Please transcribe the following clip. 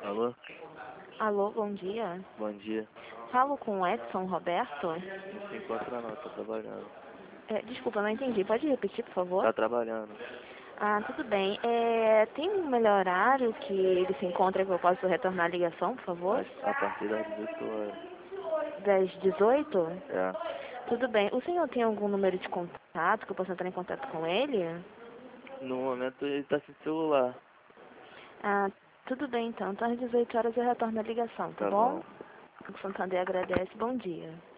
Alô? Alô, bom dia. Bom dia. Falo com o Edson Roberto. Não se encontra não, tá trabalhando. Desculpa, não entendi. Pode repetir, por favor? Tá trabalhando. Ah, tudo bem. Tem um melhor horário que ele se encontra que eu posso retornar a ligação, por favor? A partir das 18 horas. Das 18? É. Tudo bem. O senhor tem algum número de contato que eu possa entrar em contato com ele? No momento ele tá sem celular. Ah, tudo bem então. Então às 18 horas eu retorno a ligação, tá Tá bom? bom. O Santander agradece. Bom dia.